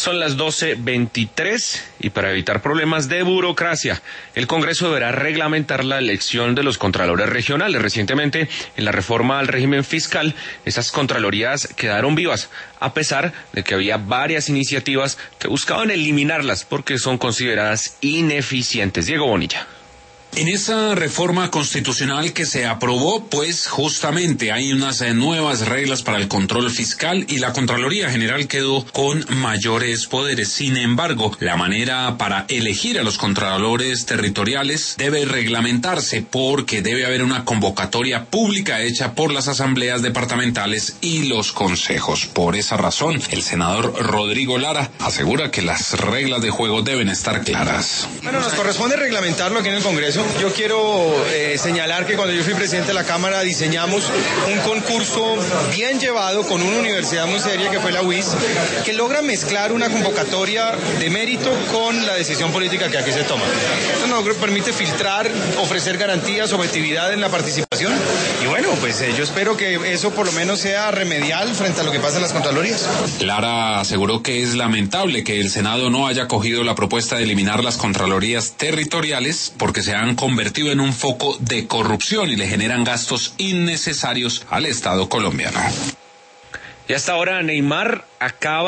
Son las 12:23 y para evitar problemas de burocracia, el Congreso deberá reglamentar la elección de los contralores regionales. Recientemente, en la reforma al régimen fiscal, esas contralorías quedaron vivas, a pesar de que había varias iniciativas que buscaban eliminarlas porque son consideradas ineficientes. Diego Bonilla. En esa reforma constitucional que se aprobó, pues justamente hay unas nuevas reglas para el control fiscal y la Contraloría General quedó con mayores poderes. Sin embargo, la manera para elegir a los contralores territoriales debe reglamentarse porque debe haber una convocatoria pública hecha por las asambleas departamentales y los consejos. Por esa razón, el senador Rodrigo Lara asegura que las reglas de juego deben estar claras. Bueno, nos corresponde reglamentarlo aquí en el Congreso. Yo quiero señalar que cuando yo fui presidente de la Cámara diseñamos un concurso bien llevado con una universidad muy seria que fue la UIS, que logra mezclar una convocatoria de mérito con la decisión política que aquí se toma. Esto nos permite filtrar, ofrecer garantías, objetividad en la participación y bueno, pues yo espero que eso por lo menos sea remedial frente a lo que pasa en las Contralorías. Lara aseguró que es lamentable que el Senado no haya acogido la propuesta de eliminar las Contralorías territoriales porque se han convertido en un foco de corrupción y le generan gastos innecesarios al Estado colombiano. Y hasta ahora Neymar acaba